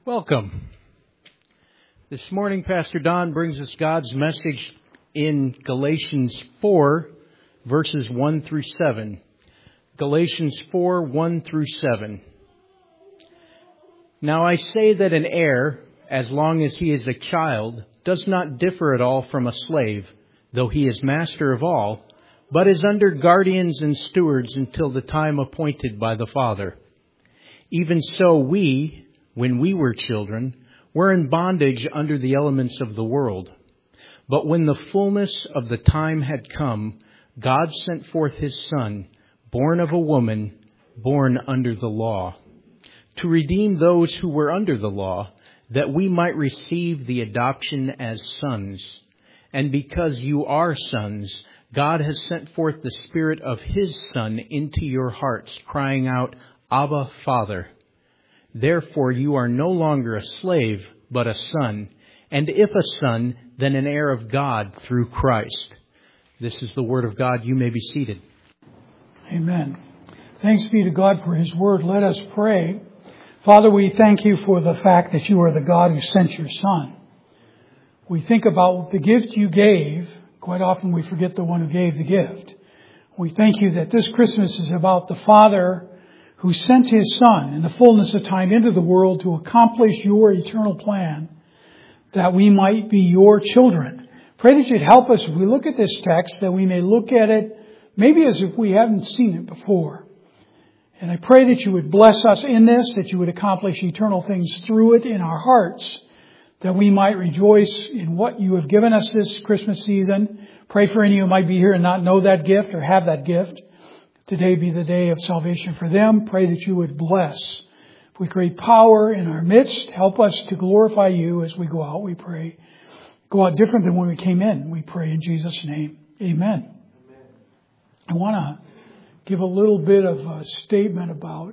Welcome. This morning, Pastor Don brings us God's message in Galatians 4, verses 1 through 7. Galatians 4, 1 through 7. Now I say that an heir, as long as he is a child, does not differ at all from a slave, though he is master of all, but is under guardians and stewards until the time appointed by the Father. Even so we, when we were children, were in bondage under the elements of the world. But when the fullness of the time had come, God sent forth His Son, born of a woman, born under the law, to redeem those who were under the law, that we might receive the adoption as sons. And because you are sons, God has sent forth the Spirit of His Son into your hearts, crying out, Abba, Father. Therefore you are no longer a slave, but a son. And if a son, then an heir of God through Christ. This is the word of God. You may be seated. Amen. Thanks be to God for His word. Let us pray. Father, we thank You for the fact that You are the God who sent Your Son. We think about the gift You gave. Quite often we forget the one who gave the gift. We thank You that this Christmas is about the Father who sent His Son in the fullness of time into the world to accomplish Your eternal plan, that we might be Your children. Pray that You'd help us as we look at this text, that we may look at it maybe as if we haven't seen it before. And I pray that You would bless us in this, that You would accomplish eternal things through it in our hearts, that we might rejoice in what You have given us this Christmas season. Pray for any who might be here and not know that gift or have that gift. Today be the day of salvation for them. Pray that You would bless with great power in our midst. Help us to glorify You as we go out, we pray. Go out different than when we came in, we pray in Jesus' name. Amen. I want to give a little bit of a statement about,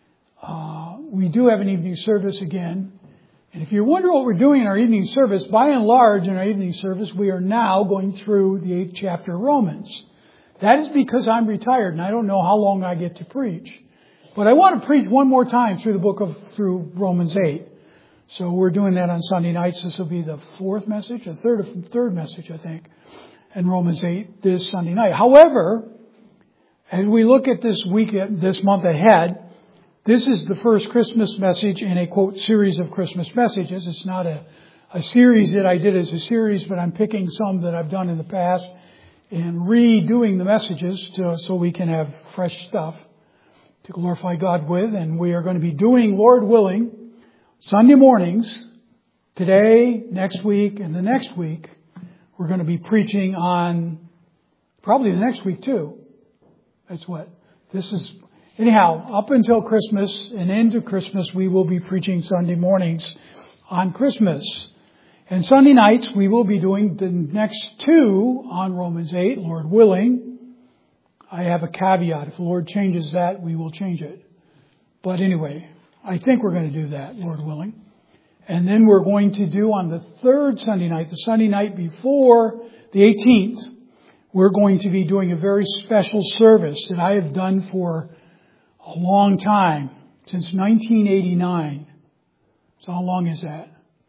we do have an evening service again. And if you wonder what we're doing in our evening service, by and large in our evening service, we are now going through the 8th chapter of Romans. That is because I'm retired and I don't know how long I get to preach. But I want to preach one more time through Romans 8. So we're doing that on Sunday nights. This will be the third message, I think, in Romans 8 this Sunday night. However, as we look at this month ahead, this is the first Christmas message in a, quote, series of Christmas messages. It's not a series that I did as a series, but I'm picking some that I've done in the past and redoing the messages so we can have fresh stuff to glorify God with. And we are going to be doing, Lord willing, Sunday mornings, today, next week, and the next week. We're going to be preaching on, probably the next week too. That's what this is. Anyhow, up until Christmas and into Christmas, we will be preaching Sunday mornings on Christmas. And Sunday nights, we will be doing the next two on Romans 8, Lord willing. I have a caveat. If the Lord changes that, we will change it. But anyway, I think we're going to do that, Lord willing. And then we're going to do on the third Sunday night, the Sunday night before the 18th, we're going to be doing a very special service that I have done for a long time, since 1989. So how long is that?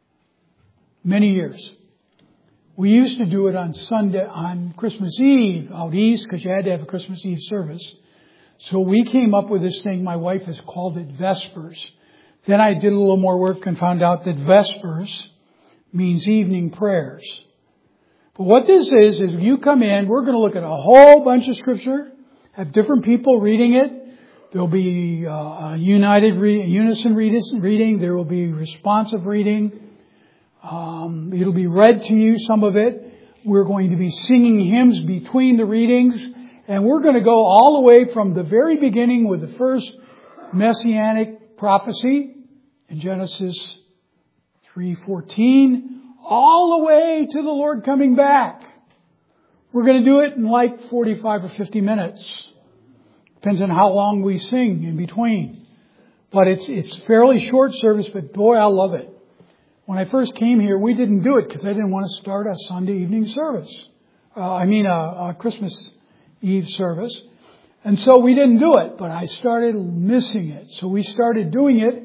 Many years. We used to do it on Christmas Eve out east, because you had to have a Christmas Eve service. So we came up with this thing. My wife has called it Vespers. Then I did a little more work and found out that Vespers means evening prayers. But what this is you come in, we're going to look at a whole bunch of scripture, have different people reading it. There'll be unison reading. There will be responsive reading. It'll be read to you, some of it. We're going to be singing hymns between the readings. And we're going to go all the way from the very beginning with the first messianic prophecy in Genesis 3:14, all the way to the Lord coming back. We're going to do it in like 45 or 50 minutes. Depends on how long we sing in between. But it's fairly short service, but boy, I love it. When I first came here, we didn't do it because I didn't want to start a Sunday evening service. A Christmas Eve service. And so we didn't do it, but I started missing it. So we started doing it.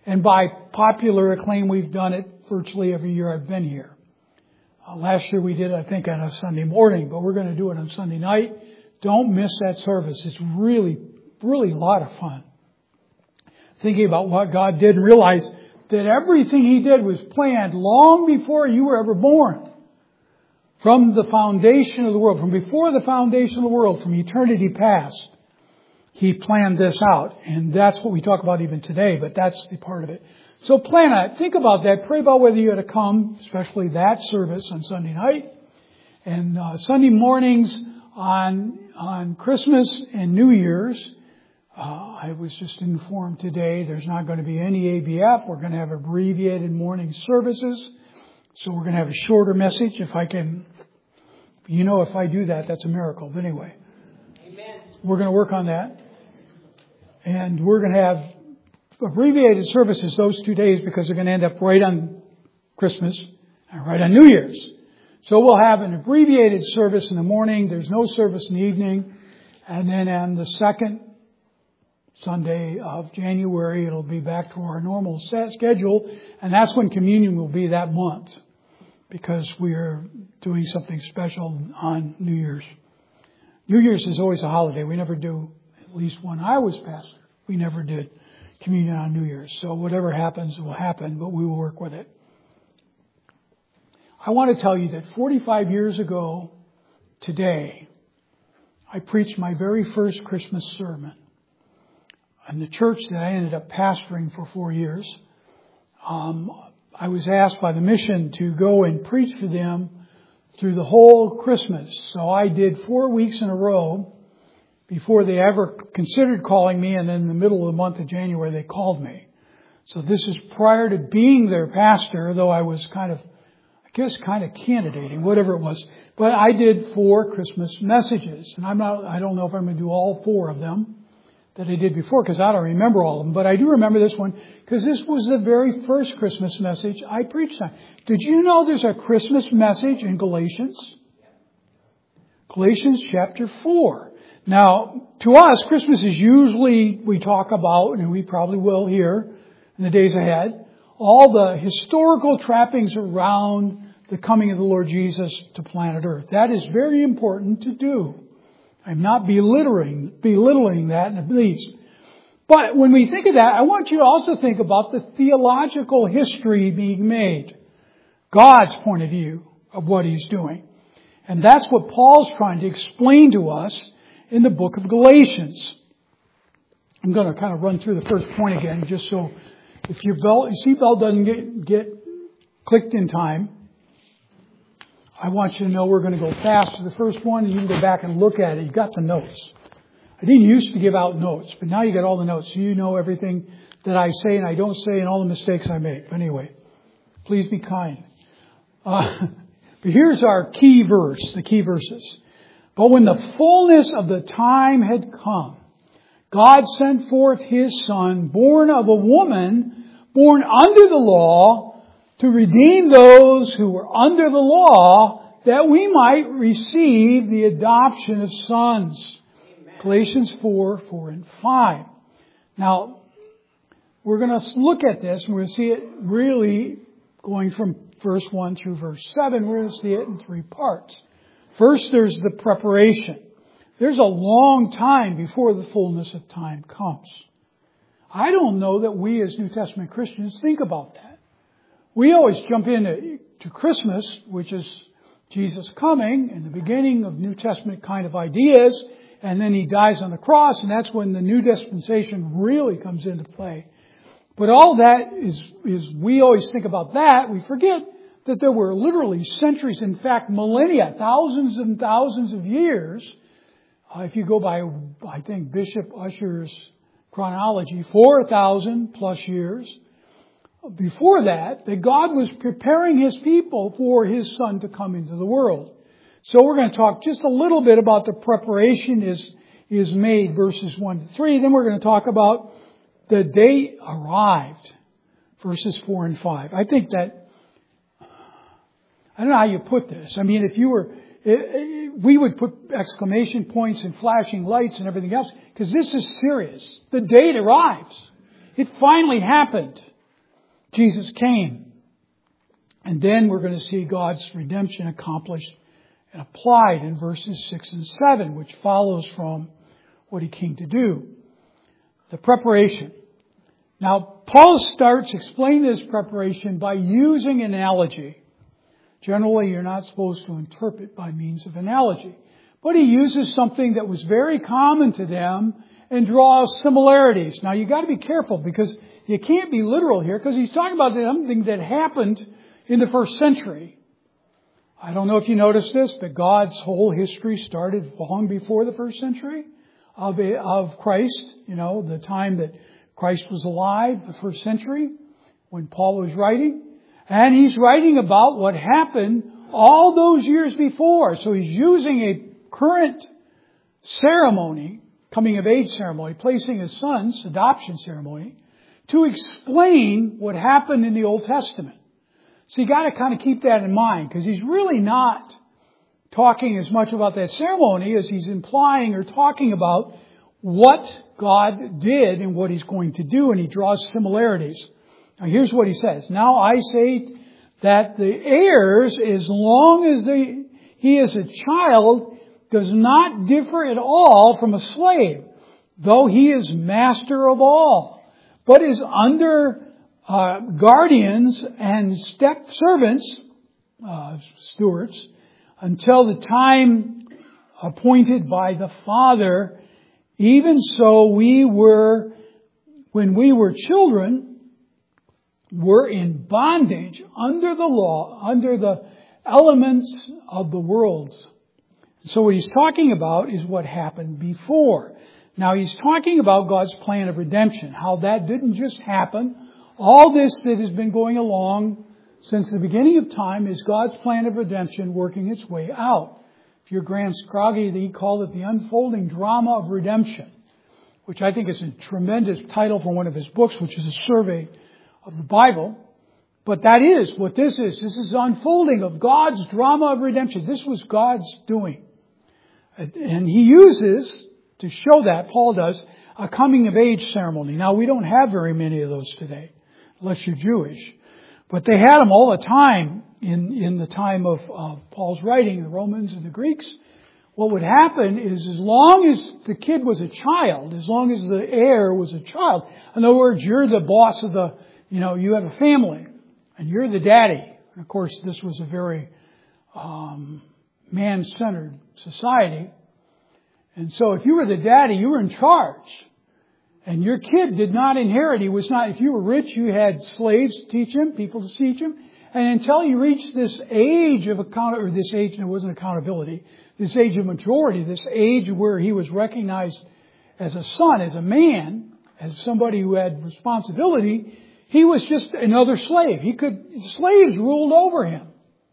And by popular acclaim, we've done it virtually every year I've been here. Last year we did, I think, on a Sunday morning, but we're going to do it on Sunday night. Don't miss that service. It's really, really a lot of fun. Thinking about what God did and realize that everything He did was planned long before you were ever born. From the foundation of the world, from before the foundation of the world, from eternity past, He planned this out. And that's what we talk about even today, but that's the part of it. So plan on it. Think about that. Pray about whether you ought to come, especially that service on Sunday night. And Sunday mornings on Christmas and New Year's. I was just informed today there's not going to be any ABF. We're going to have abbreviated morning services. So we're going to have a shorter message if I can. If I do that, that's a miracle. But anyway, Amen. We're going to work on that. And we're going to have abbreviated services those 2 days because they're going to end up right on Christmas and right on New Year's. So we'll have an abbreviated service in the morning. There's no service in the evening. And then on the second Sunday of January, it'll be back to our normal schedule. And that's when communion will be that month because we are doing something special on New Year's. New Year's is always a holiday. We never do, at least when I was pastor, we never did communion on New Year's. So whatever happens will happen, but we will work with it. I want to tell you that 45 years ago today, I preached my very first Christmas sermon in the church that I ended up pastoring for 4 years. I was asked by the mission to go and preach for them through the whole Christmas. So I did 4 weeks in a row before they ever considered calling me, and then in the middle of the month of January they called me. So this is prior to being their pastor, though I was kind of candidating, whatever it was. But I did 4 Christmas messages, and I don't know if I'm going to do all 4 of them that I did before, because I don't remember all of them. But I do remember this one, because this was the very first Christmas message I preached on. Did you know there's a Christmas message in Galatians? Galatians chapter 4. Now, to us, Christmas is usually, we talk about, and we probably will here in the days ahead, all the historical trappings around the coming of the Lord Jesus to planet Earth. That is very important to do. I'm not belittling that in the least. But when we think of that, I want you to also think about the theological history being made. God's point of view of what He's doing. And that's what Paul's trying to explain to us in the book of Galatians. I'm going to kind of run through the first point again, just so if your seatbelt doesn't get clicked in time, I want you to know we're going to go fast to the first one, and you can go back and look at it. You've got the notes. I didn't used to give out notes, but now you got all the notes. So you know everything that I say and I don't say and all the mistakes I make. But anyway, please be kind. But here's our key verse, the key verses. But when the fullness of the time had come, God sent forth His Son, born of a woman, born under the law, to redeem those who were under the law, that we might receive the adoption of sons. Amen. Galatians 4, 4 and 5. Now, we're going to look at this, and we're going to see it really going from verse 1 through verse 7. We're going to see it in 3 parts. First, there's the preparation. There's a long time before the fullness of time comes. I don't know that we as New Testament Christians think about that. We always jump into Christmas, which is Jesus coming and the beginning of New Testament kind of ideas, and then He dies on the cross, and that's when the new dispensation really comes into play. But all that is we always think about that. We forget that there were literally centuries, in fact millennia, thousands and thousands of years. If you go by, I think, Bishop Ussher's chronology, 4,000 plus years. Before that God was preparing His people for His Son to come into the world. So we're going to talk just a little bit about the preparation is made, verses 1 to 3. Then we're going to talk about the day arrived, verses 4 and 5. I think that, I don't know how you put this. I mean, if you were, we would put exclamation points and flashing lights and everything else, because this is serious. The date arrives. It finally happened. Jesus came. And then we're going to see God's redemption accomplished and applied in verses 6 and 7, which follows from what He came to do. The preparation. Now, Paul starts explaining this preparation by using analogy. Generally, you're not supposed to interpret by means of analogy. But he uses something that was very common to them and draws similarities. Now, you've got to be careful because you can't be literal here because he's talking about something that happened in the first century. I don't know if you noticed this, but God's whole history started long before the first century of Christ. You know, the time that Christ was alive, the first century, when Paul was writing. And he's writing about what happened all those years before. So he's using a current ceremony, coming of age ceremony, placing his son's adoption ceremony, to explain what happened in the Old Testament. So you got to kind of keep that in mind because he's really not talking as much about that ceremony as he's implying or talking about what God did and what He's going to do, and he draws similarities. Now here's what he says. Now I say that the heirs, as long as he is a child, does not differ at all from a slave, though he is master of all, but is under guardians and step servants, stewards, until the time appointed by the Father. Even so we were, when we were children, were in bondage under the law, under the elements of the world. So what he's talking about is what happened before. Now he's talking about God's plan of redemption, how that didn't just happen. All this that has been going along since the beginning of time is God's plan of redemption working its way out. If you're Graham Scroggie, he called it the unfolding drama of redemption, which I think is a tremendous title for one of his books, which is a survey of the Bible. But that is what this is. This is the unfolding of God's drama of redemption. This was God's doing. And he uses, to show that, Paul does, a coming of age ceremony. Now, we don't have very many of those today, unless you're Jewish. But they had them all the time in the time of Paul's writing, the Romans and the Greeks. What would happen is as long as the kid was a child, as long as the heir was a child, in other words, you're the boss of the, you have a family and you're the daddy. And of course, this was a very man-centered society. And so if you were the daddy, you were in charge. And your kid did not inherit. He was not, if you were rich, you had slaves to teach him, people to teach him. And until you reached this age of it wasn't accountability, this age of majority, this age where he was recognized as a son, as a man, as somebody who had responsibility, he was just another slave. Slaves ruled over him.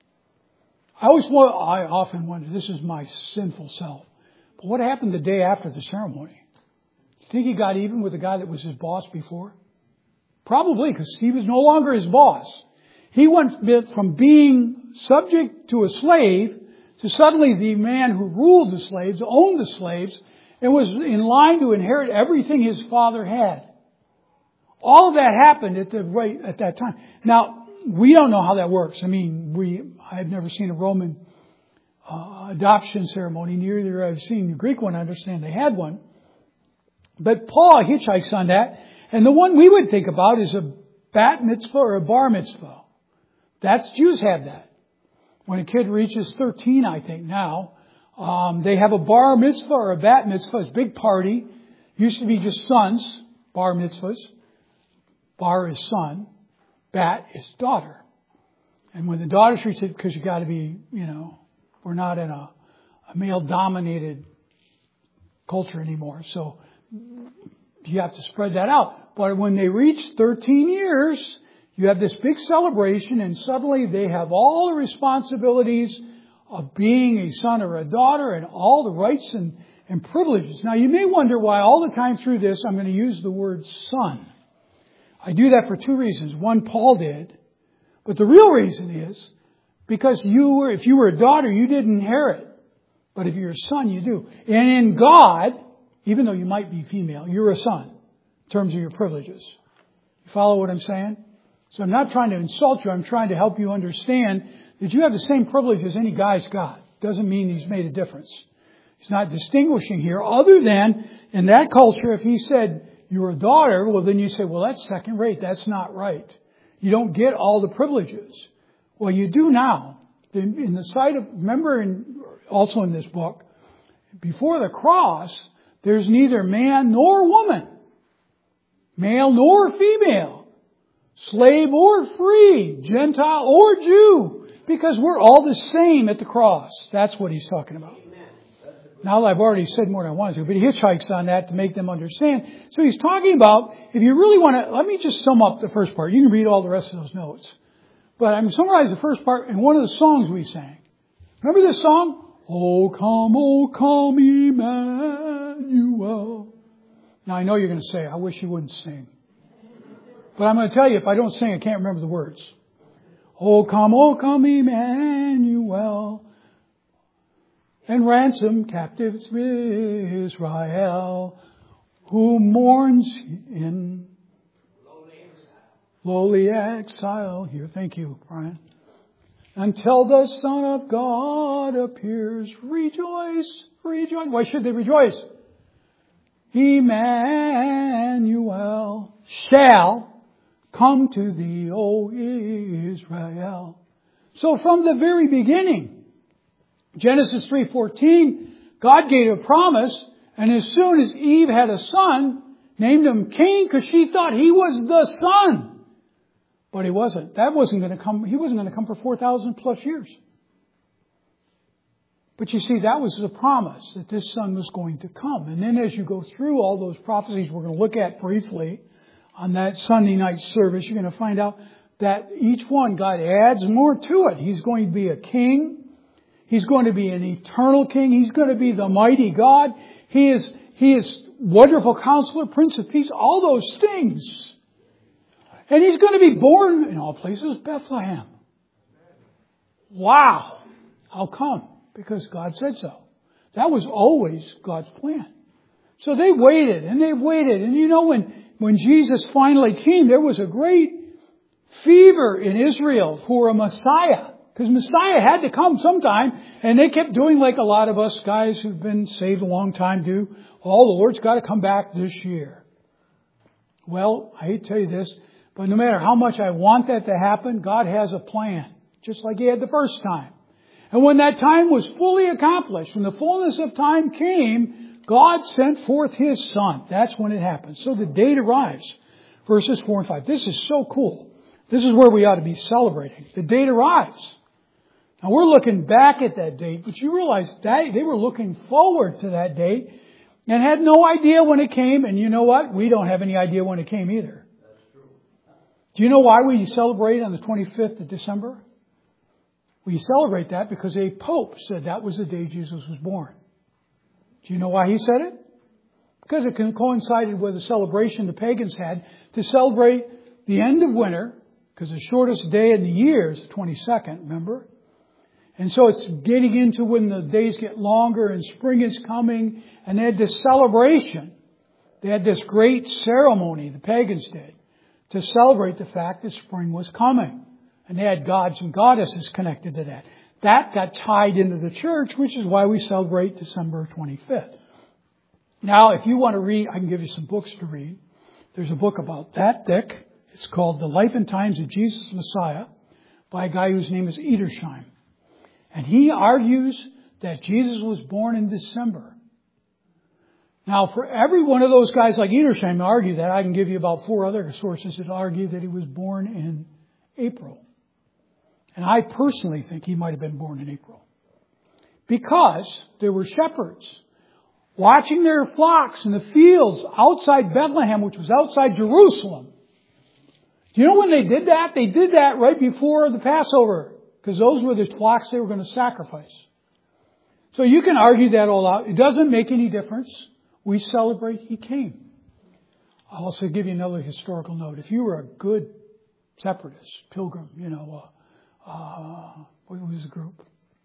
I often wonder, this is my sinful self, but what happened the day after the ceremony? Do you think he got even with the guy that was his boss before? Probably, because he was no longer his boss. He went from being subject to a slave to suddenly the man who ruled the slaves, owned the slaves, and was in line to inherit everything his father had. All of that happened at that time. Now, we don't know how that works. I mean, I've never seen a Roman adoption ceremony. Neither I've seen the Greek one. I understand they had one. But Paul hitchhikes on that. And the one we would think about is a bat mitzvah or a bar mitzvah. Jews have that. When a kid reaches 13, I think now, they have a bar mitzvah or a bat mitzvah. It's a big party. Used to be just sons, bar mitzvahs. Bar is son. Bat is daughter. And when the daughter's reached it, because you got to be, we're not in a male-dominated culture anymore. So you have to spread that out. But when they reach 13 years, you have this big celebration, and suddenly they have all the responsibilities of being a son or a daughter and all the rights and privileges. Now, you may wonder why all the time through this I'm going to use the word son. I do that for two reasons. One, Paul did. But the real reason is because if you were a daughter, you didn't inherit. But if you're a son, you do. And in God, even though you might be female, you're a son in terms of your privileges. You follow what I'm saying? So I'm not trying to insult you. I'm trying to help you understand that you have the same privilege as any guy's got. Doesn't mean he's made a difference. He's not distinguishing here other than in that culture, if he said you're a daughter, well then you say, well that's second rate. That's not right. You don't get all the privileges. Well, you do now. In the sight of, remember also in this book, before the cross, there's neither man nor woman, male nor female, slave or free, Gentile or Jew, because we're all the same at the cross. That's what he's talking about. Now I've already said more than I wanted to, but he hitchhikes on that to make them understand. So he's talking about, if you really want to, let me just sum up the first part. You can read all the rest of those notes. But I'm going to summarize the first part in one of the songs we sang. Remember this song? O come, Emmanuel. Now I know you're going to say, I wish you wouldn't sing. But I'm going to tell you, if I don't sing, I can't remember the words. O come, Emmanuel. And ransom captives Israel, who mourns in lowly exile. Here, thank you, Brian. Until the Son of God appears. Rejoice, rejoice. Why should they rejoice? Emmanuel shall come to thee, O Israel. So from the very beginning, Genesis 3:14, God gave a promise, and as soon as Eve had a son, named him Cain because she thought he was the son. But he wasn't. That wasn't going to come. He wasn't going to come for 4,000 plus years. But you see, that was the promise that this son was going to come. And then as you go through all those prophecies we're going to look at briefly on that Sunday night service, you're going to find out that each one, God adds more to it. He's going to be a king. He's going to be an eternal king. He's going to be the mighty God. He is wonderful counselor, Prince of Peace, all those things. And he's going to be born in all places, Bethlehem. Wow. How come? Because God said so. That was always God's plan. So they waited and they waited. And you know, when Jesus finally came, there was a great fever in Israel for a Messiah. Because Messiah had to come sometime. And they kept doing like a lot of us guys who've been saved a long time do. Oh, the Lord's got to come back this year. Well, I hate to tell you this, but no matter how much I want that to happen, God has a plan. Just like He had the first time. And when that time was fully accomplished, when the fullness of time came, God sent forth His Son. That's when it happened. So the date arrives. Verses 4 and 5. This is so cool. This is where we ought to be celebrating. The date arrives. Now we're looking back at that date, but you realize that they were looking forward to that date and had no idea when it came. And you know what? We don't have any idea when it came either. That's true. Do you know why we celebrate on the 25th of December? We celebrate that because a pope said that was the day Jesus was born. Do you know why he said it? Because it coincided with a celebration the pagans had to celebrate the end of winter, because the shortest day in the year is the 22nd, remember? And so it's getting into when the days get longer and spring is coming, and they had this celebration. They had this great ceremony, the pagans did, to celebrate the fact that spring was coming. And they had gods and goddesses connected to that. That got tied into the church, which is why we celebrate December 25th. Now, if you want to read, I can give you some books to read. There's a book about that thick. It's called The Life and Times of Jesus Messiah by a guy whose name is Edersheim. And he argues that Jesus was born in December. Now, for every one of those guys like Edersheim to argue that, I can give you about 4 other sources that argue that he was born in April. And I personally think he might have been born in April. Because there were shepherds watching their flocks in the fields outside Bethlehem, which was outside Jerusalem. Do you know when they did that? They did that right before the Passover. Because those were the flocks they were going to sacrifice. So you can argue that all out. It doesn't make any difference. We celebrate He came. I'll also give you another historical note. If you were a good separatist, pilgrim, what was the group?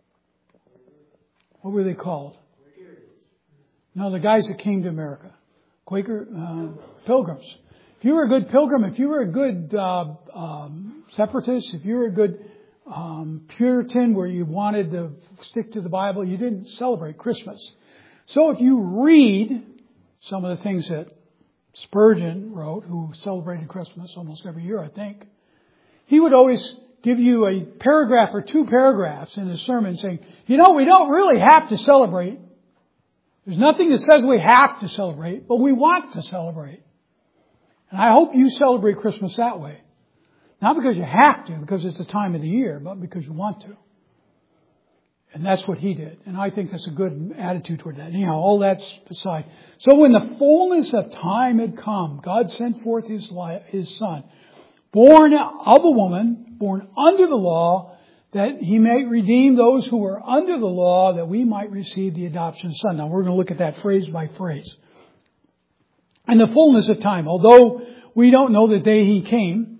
What were they called? No, the guys that came to America. Quaker, Pilgrims. If you were a good pilgrim, if you were a good separatist, if you were a good Puritan where you wanted to stick to the Bible, you didn't celebrate Christmas. So if you read some of the things that Spurgeon wrote, who celebrated Christmas almost every year, I think, he would always give you a paragraph or 2 paragraphs in his sermon saying, we don't really have to celebrate. There's nothing that says we have to celebrate, but we want to celebrate. And I hope you celebrate Christmas that way. Not because you have to, because it's the time of the year, but because you want to. And that's what he did. And I think that's a good attitude toward that. Anyhow, all that's aside. So when the fullness of time had come, God sent forth His Son, born of a woman, born under the law, that He might redeem those who were under the law, that we might receive the adoption of Son. Now we're going to look at that phrase by phrase. And the fullness of time, although we don't know the day He came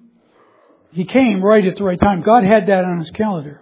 right at the right time. God had that on His calendar.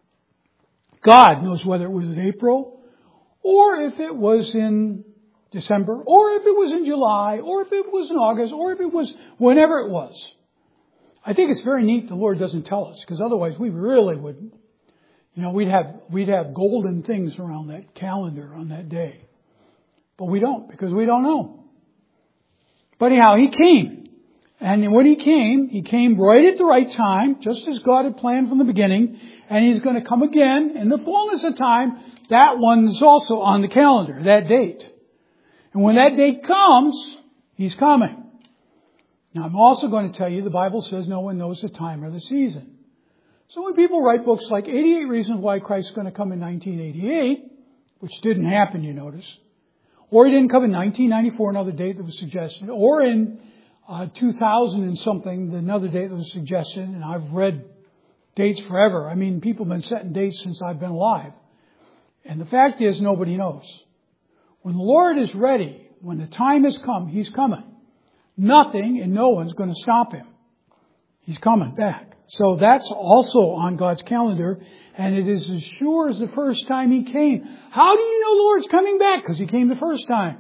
God knows whether it was in April, or if it was in December, or if it was in July, or if it was in August, or if it was whenever it was. I think it's very neat the Lord doesn't tell us, because otherwise we really would, we'd have golden things around that calendar on that day. But we don't, because we don't know. But anyhow, He came. And when He came right at the right time, just as God had planned from the beginning. And He's going to come again in the fullness of time. That one's also on the calendar, that date. And when that date comes, He's coming. Now, I'm also going to tell you, the Bible says no one knows the time or the season. So when people write books like 88 Reasons Why Christ's going to come in 1988, which didn't happen, you notice, or He didn't come in 1994, another date that was suggested, or in 2000 and something, another date that was suggested, and I've read dates forever. I mean, people have been setting dates since I've been alive. And the fact is, nobody knows. When the Lord is ready, when the time has come, He's coming. Nothing and no one's going to stop Him. He's coming back. So that's also on God's calendar, and it is as sure as the first time He came. How do you know the Lord's coming back? Because He came the first time.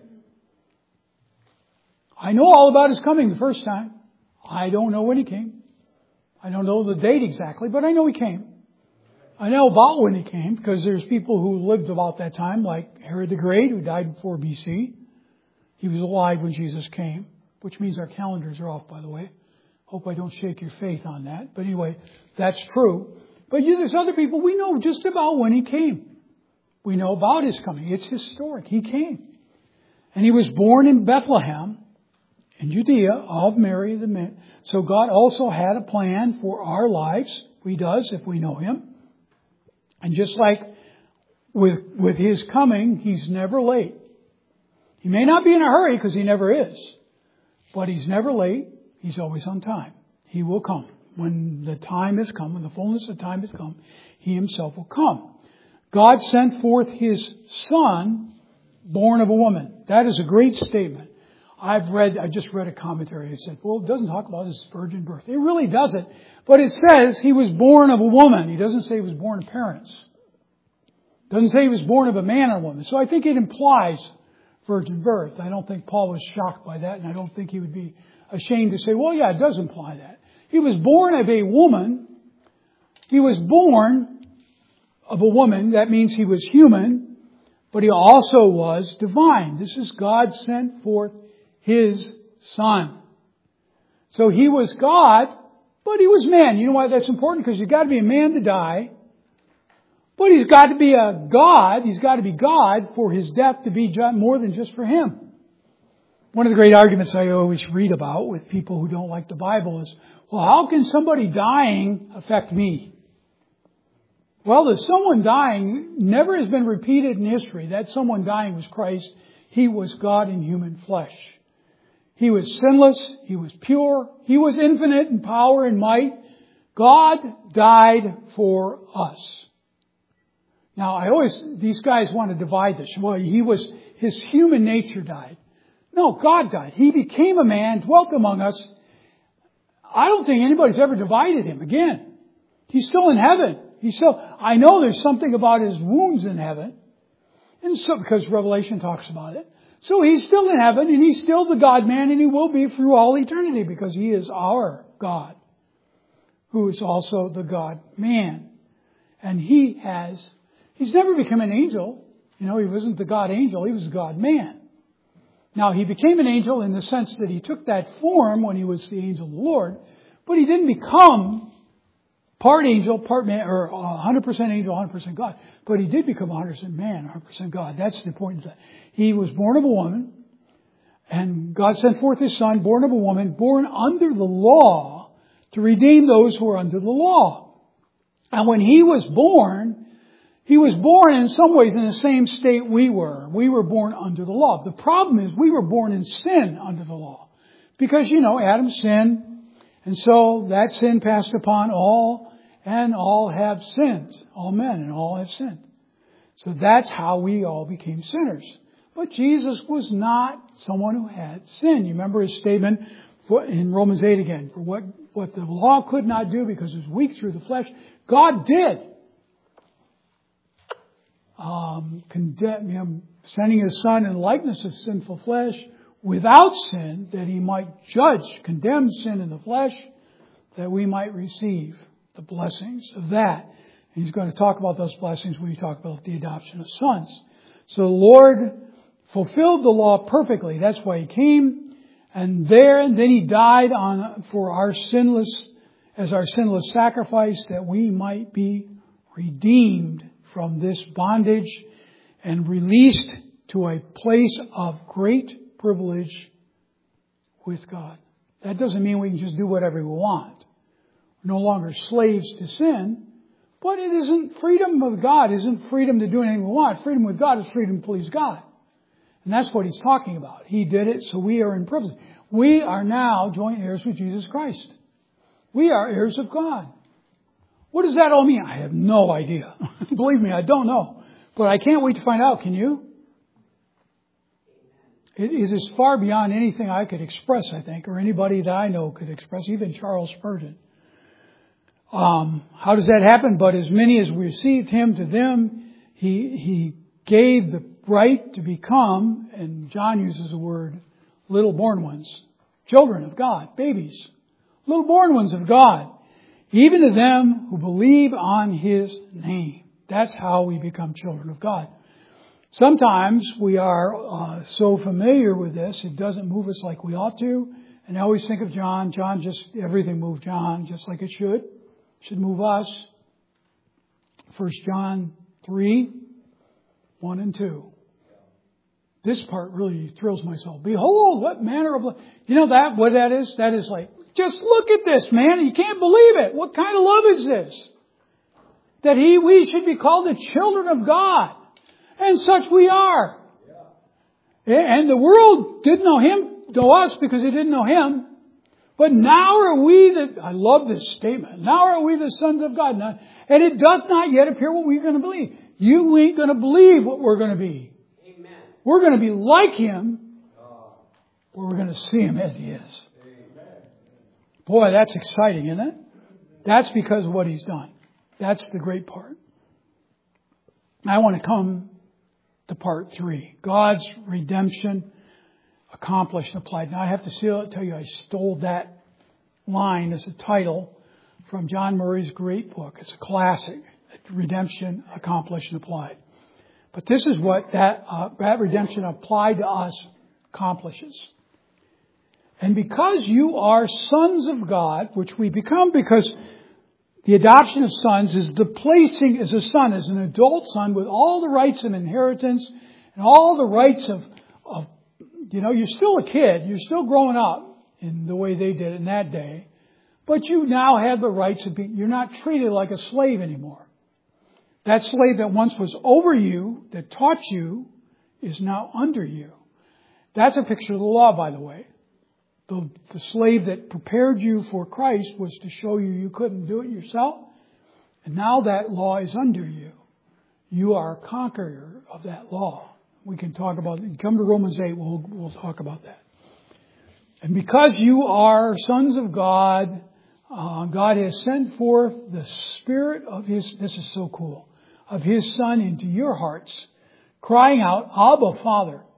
I know all about His coming the first time. I don't know when He came. I don't know the date exactly, but I know He came. I know about when He came, because there's people who lived about that time, like Herod the Great, who died before BC. He was alive when Jesus came, which means our calendars are off, by the way. Hope I don't shake your faith on that. But anyway, that's true. But there's other people, we know just about when He came. We know about His coming. It's historic. He came. And He was born in Bethlehem, in Judea, of Mary the man. So God also had a plan for our lives. He does if we know Him. And just like with His coming, He's never late. He may not be in a hurry, because He never is. But He's never late. He's always on time. He will come. When the time has come, when the fullness of time has come, He Himself will come. God sent forth His Son, born of a woman. That is a great statement. I just read a commentary. It said, well, it doesn't talk about His virgin birth. It really doesn't. But it says He was born of a woman. He doesn't say He was born of parents. It doesn't say He was born of a man or a woman. So I think it implies virgin birth. I don't think Paul was shocked by that, and I don't think he would be ashamed to say, well, yeah, it does imply that. He was born of a woman. He was born of a woman. That means He was human, but He also was divine. This is God sent forth His Son. So He was God, but He was man. You know why that's important? Because He's got to be a man to die. But He's got to be a God. He's got to be God for His death to be more than just for Him. One of the great arguments I always read about with people who don't like the Bible is, well, how can somebody dying affect me? Well, the someone dying never has been repeated in history. That someone dying was Christ. He was God in human flesh. He was sinless. He was pure. He was infinite in power and might. God died for us. Now, these guys want to divide this. Well, His human nature died. No, God died. He became a man, dwelt among us. I don't think anybody's ever divided Him again. He's still in heaven. I know there's something about His wounds in heaven. And so, because Revelation talks about it. So He's still in heaven, and He's still the God-man, and He will be through all eternity, because He is our God, who is also the God-man. And He's never become an angel. He wasn't the God angel, He was the God man. Now, He became an angel in the sense that He took that form when He was the angel of the Lord, but He didn't become part angel, part man, or 100% angel, 100% God. But He did become 100% man, 100% God. That's the point of that. He was born of a woman, and God sent forth His Son, born of a woman, born under the law, to redeem those who are under the law. And when He was born in some ways in the same state we were. We were born under the law. The problem is we were born in sin under the law. Because, Adam sinned. And so that sin passed upon all, and all have sinned. All men and all have sinned. So that's how we all became sinners. But Jesus was not someone who had sin. You remember His statement in Romans 8 again. For what the law could not do because it was weak through the flesh, God did. Sending His Son in likeness of sinful flesh without sin, that He might condemn sin in the flesh, that we might receive the blessings of that. And He's going to talk about those blessings when we talk about the adoption of sons. So the Lord fulfilled the law perfectly. That's why He came. And then He died for our sinless sacrifice, that we might be redeemed from this bondage and released to a place of great privilege with God. That doesn't mean we can just do whatever we want. We're no longer slaves to sin, but it isn't freedom of God, isn't freedom to do anything we want. Freedom with God is freedom to please God. And that's what He's talking about. He did it, so we are in privilege. We are now joint heirs with Jesus Christ. We are heirs of God. What does that all mean? I have no idea. Believe me, I don't know. But I can't wait to find out. Can you? It is far beyond anything I could express, I think, or anybody that I know could express, even Charles Spurgeon. How does that happen? But as many as received Him, to them He gave the right to become, and John uses the word, little born ones, children of God, babies, little born ones of God, even to them who believe on His name. That's how we become children of God. Sometimes we are so familiar with this, it doesn't move us like we ought to. And I always think of John. Everything moved John just like it should. It should move us. 1 John 3, 1 and 2. This part really thrills my soul. Behold, what manner of love. You know what that is? That is like, just look at this, man. You can't believe it. What kind of love is this? That we should be called the children of God. And such we are. And the world didn't know us because it didn't know Him. But now are we I love this statement. Now are we the sons of God. And it does not yet appear what we're going to believe. You ain't going to believe what we're going to be. Amen. We're going to be like Him. Or we're going to see Him as He is. Amen. Boy, that's exciting, isn't it? That's because of what He's done. That's the great part. I want to come to part 3. God's redemption accomplished and applied. Now I have to tell you, I stole that line as a title from John Murray's great book. It's a classic, Redemption Accomplished and Applied. But this is what that redemption applied to us accomplishes. And because you are sons of God, which we become because the adoption of sons is the placing as a son, as an adult son with all the rights of inheritance and all the rights of you're still a kid. You're still growing up in the way they did in that day. But you now have the rights you're not treated like a slave anymore. That slave that once was over you, that taught you, is now under you. That's a picture of the law, by the way. The slave that prepared you for Christ was to show you couldn't do it yourself. And now that law is under you. You are a conqueror of that law. We can talk about it. Come to Romans 8, we'll talk about that. And because you are sons of God, God has sent forth the Spirit of His, this is so cool, of His Son into your hearts, crying out, Abba, Father.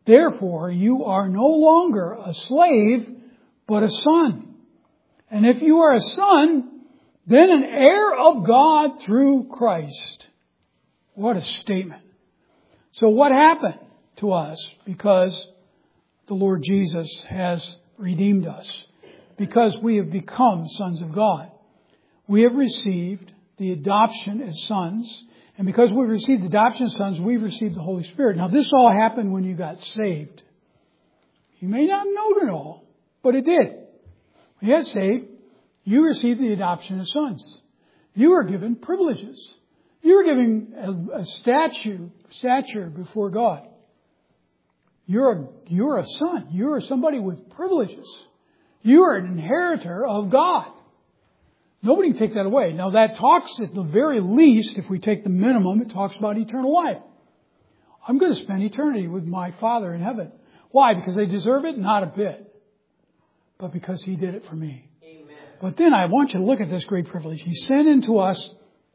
Therefore, you are no longer a slave, but a son. And if you are a son, then an heir of God through Christ. What a statement. So what happened to us because the Lord Jesus has redeemed us? Because we have become sons of God. We have received the adoption as sons. And because we've received adoption as sons, we've received the Holy Spirit. Now, this all happened when you got saved. You may not know it all, but it did. When you got saved, you received the adoption as sons. You were given privileges. You were given a stature before God. You're a son. You're somebody with privileges. You are an inheritor of God. Nobody can take that away. Now that talks, at the very least, if we take the minimum, it talks about eternal life. I'm going to spend eternity with my Father in heaven. Why? Because I deserve it? Not a bit. But because He did it for me. Amen. But then I want you to look at this great privilege. He sent into us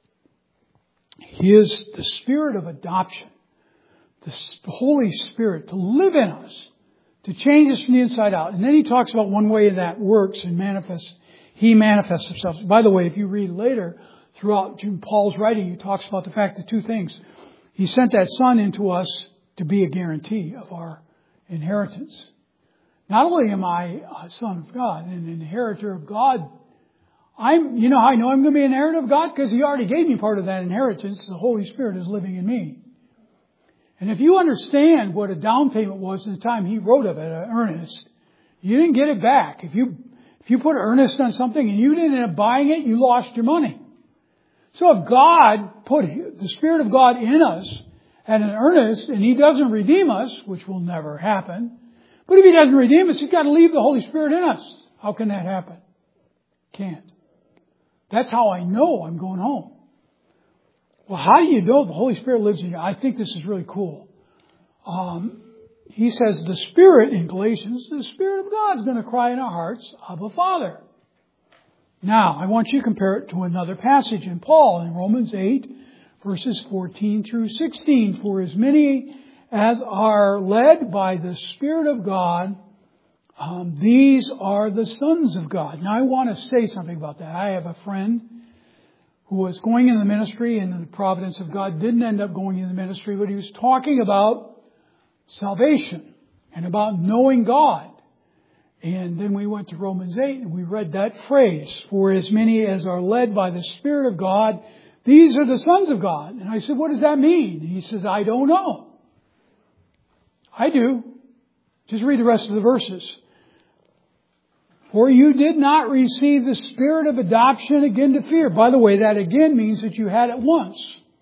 the Spirit of adoption. The Holy Spirit to live in us. To change us from the inside out. And then He talks about one way that works and manifests. He manifests Himself. By the way, if you read later, throughout Paul's writing, he talks about the fact that two things. He sent that Son into us to be a guarantee of our inheritance. Not only am I a son of God, an inheritor of God, you know how I know I'm going to be an inheritor of God? Because He already gave me part of that inheritance. The Holy Spirit is living in me. And if you understand what a down payment was in the time He wrote of it, an earnest, you didn't get it back. If you put earnest on something and you didn't end up buying it, you lost your money. So if God put the Spirit of God in us at an earnest and He doesn't redeem us, which will never happen, but if He doesn't redeem us, He's got to leave the Holy Spirit in us. How can that happen? Can't. That's how I know I'm going home. Well, how do you know the Holy Spirit lives in you? I think this is really cool. He says the Spirit in Galatians, the Spirit of God is going to cry in our hearts, Abba, Father. Now, I want you to compare it to another passage in Paul in Romans 8, verses 14 through 16. For as many as are led by the Spirit of God, these are the sons of God. Now, I want to say something about that. I have a friend who was going in the ministry in the providence of God, didn't end up going in the ministry, but he was talking about salvation and about knowing God. And then we went to Romans 8 and we read that phrase, for as many as are led by the Spirit of God, these are the sons of God. And I said, what does that mean? And he says, I don't know. I do. Just read the rest of the verses. For you did not receive the spirit of adoption again to fear. By the way, that again means that you had it once.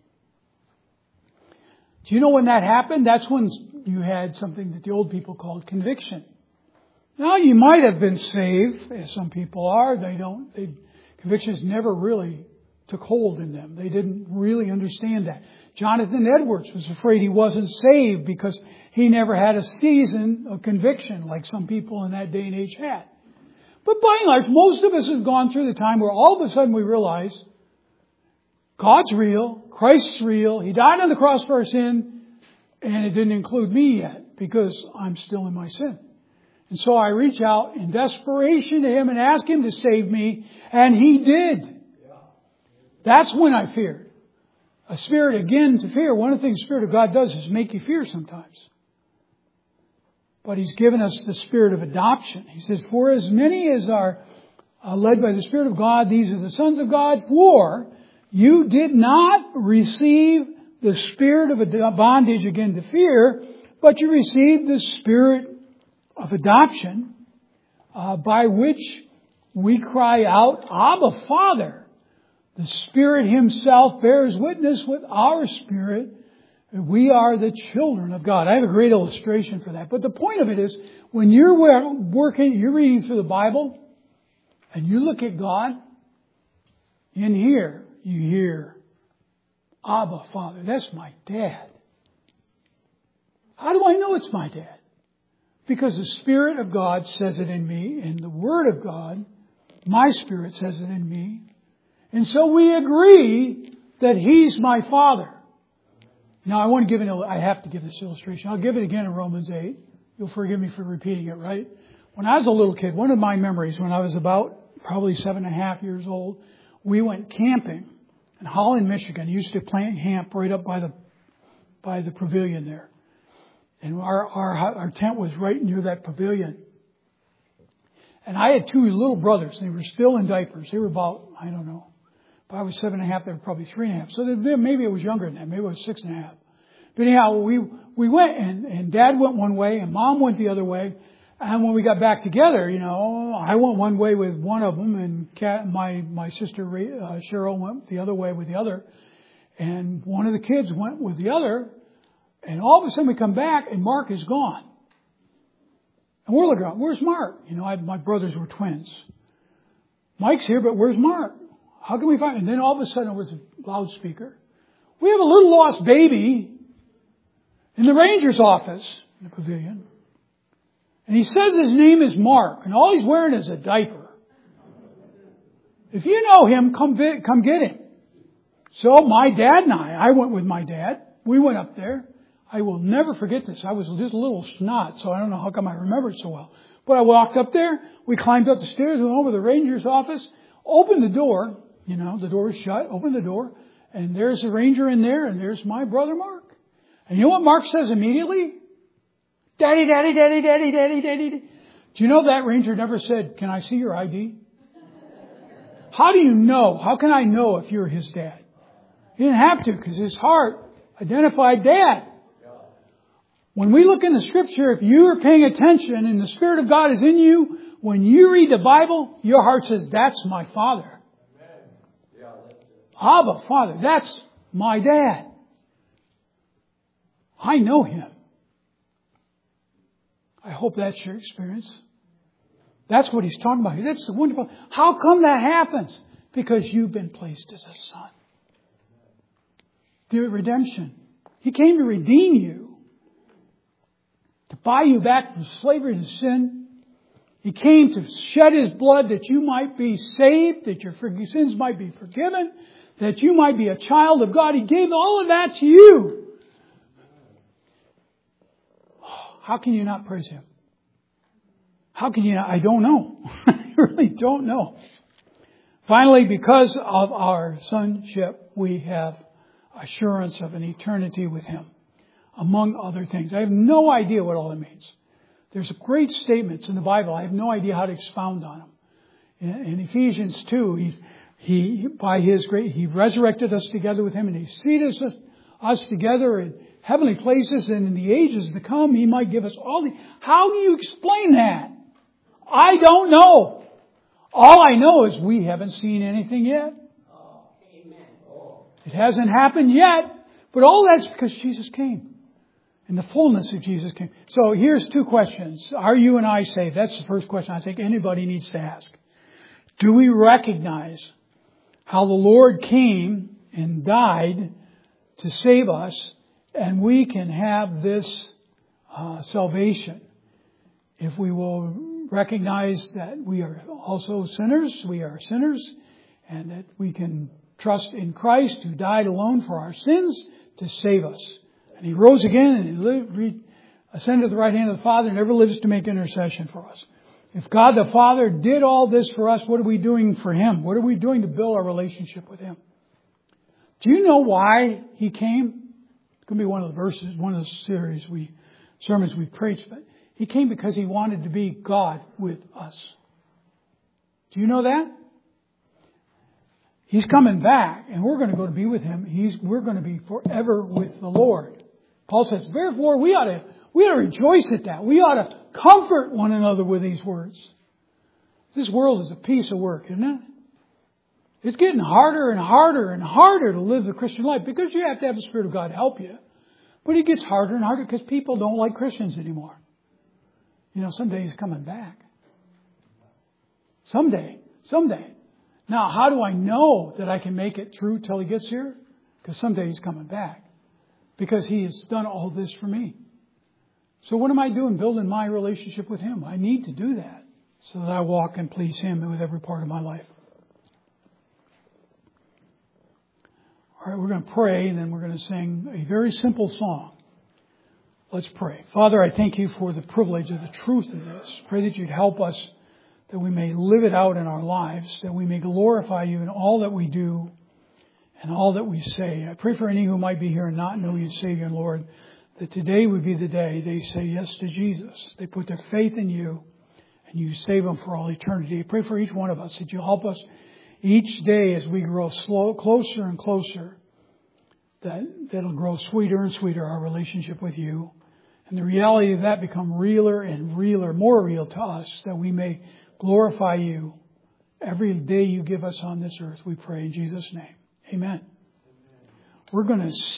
Do you know when that happened? That's when you had something that the old people called conviction. Now, you might have been saved, as some people are. Convictions never really took hold in them. They didn't really understand that. Jonathan Edwards was afraid he wasn't saved because he never had a season of conviction like some people in that day and age had. But by and large, most of us have gone through the time where all of a sudden we realize God's real, Christ's real, He died on the cross for our sin, and it didn't include me yet because I'm still in my sin. And so I reach out in desperation to Him and ask Him to save me, and He did. That's when I feared. A spirit again to fear. One of the things the Spirit of God does is make you fear sometimes. But He's given us the spirit of adoption. He says, for as many as are led by the Spirit of God, these are the sons of God. For you did not receive the spirit of bondage again to fear, but you received the spirit of adoption, by which we cry out, Abba, Father. The Spirit Himself bears witness with our spirit. We are the children of God. I have a great illustration for that. But the point of it is, when you're you're reading through the Bible, and you look at God, in here, you hear, Abba, Father. That's my dad. How do I know it's my dad? Because the Spirit of God says it in me, and the Word of God, my Spirit says it in me. And so we agree that He's my Father. Now, I have to give this illustration. I'll give it again in Romans 8. You'll forgive me for repeating it, right? When I was a little kid, one of my memories when I was about probably 7.5 years old, we went camping in Holland, Michigan. Used to camp right up by the pavilion there. And our tent was right near that pavilion. And I had 2 little brothers. They were still in diapers. They were about, I don't know. If I was 7.5, they were probably 3.5. So maybe it was younger than that. Maybe it was 6.5. But anyhow, we went and Dad went one way and Mom went the other way. And when we got back together, I went one way with one of them, and my sister Cheryl went the other way with the other, and one of the kids went with the other. And all of a sudden we come back and Mark is gone. And we're looking around, where's Mark? My brothers were twins. Mike's here, but where's Mark? How can we find him? And then all of a sudden it was a loudspeaker. We have a little lost baby in the ranger's office in the pavilion. And he says his name is Mark, and all he's wearing is a diaper. If you know him, come get him. So my dad and I went with my dad. We went up there. I will never forget this. I was just a little snot, so I don't know how come I remember it so well. But I walked up there. We climbed up the stairs, went over to the ranger's office, opened the door. The door was shut. Opened the door, and there's the ranger in there, and there's my brother Mark. And you know what Mark says immediately? Daddy, daddy, daddy, daddy, daddy, daddy. Do you know that ranger never said, "Can I see your ID?" How do you know? How can I know if you're his dad? He didn't have to, because his heart identified Dad. When we look in the Scripture, if you are paying attention and the Spirit of God is in you, when you read the Bible, your heart says, "That's my Father." Abba, Father, that's my Dad. I know Him. I hope that's your experience. That's what he's talking about here. That's the wonderful. How come that happens? Because you've been placed as a son. The redemption. He came to redeem you. To buy you back from slavery to sin. He came to shed His blood that you might be saved, that your sins might be forgiven, that you might be a child of God. He gave all of that to you. How can you not praise Him? How can you not? I don't know. I really don't know. Finally, because of our sonship, we have assurance of an eternity with Him, among other things. I have no idea what all that means. There's great statements in the Bible. I have no idea how to expound on them. In Ephesians 2, He by His grace, He resurrected us together with Him, and He seated us together in heavenly places, and in the ages to come, He might give us all the... How do you explain that? I don't know. All I know is we haven't seen anything yet. It hasn't happened yet, but all that's because Jesus came. And the fullness of Jesus came. So here's 2 questions. Are you and I saved? That's the first question I think anybody needs to ask. Do we recognize how the Lord came and died to save us, and we can have this salvation if we will recognize that we are also sinners, and that we can trust in Christ who died alone for our sins to save us. And He rose again and He ascended to the right hand of the Father and ever lives to make intercession for us. If God the Father did all this for us, what are we doing for Him? What are we doing to build our relationship with Him? Do you know why He came? It's going to be one of the verses, one of the sermons we preached, but He came because He wanted to be God with us. Do you know that? He's coming back, and we're going to go to be with Him. We're going to be forever with the Lord. Paul says, therefore, we ought to rejoice at that. We ought to comfort one another with these words. This world is a piece of work, isn't it? It's getting harder and harder and harder to live the Christian life because you have to have the Spirit of God help you. But it gets harder and harder because people don't like Christians anymore. Someday He's coming back. Someday. Now, how do I know that I can make it through till He gets here? Because someday He's coming back. Because He has done all this for me. So what am I doing building my relationship with Him? I need to do that so that I walk and please Him with every part of my life. All right, we're going to pray and then we're going to sing a very simple song. Let's pray. Father, I thank you for the privilege of the truth of this. Pray that you'd help us, that we may live it out in our lives, that we may glorify you in all that we do and all that we say. I pray for any who might be here and not know you, Savior and Lord, that today would be the day they say yes to Jesus. They put their faith in you and you save them for all eternity. I pray for each one of us that you'll help us each day as we grow closer and closer, that'll grow sweeter and sweeter, our relationship with you. And the reality of that become realer and realer, more real to us, that we may glorify you every day you give us on this earth, we pray in Jesus' name. Amen. We're going to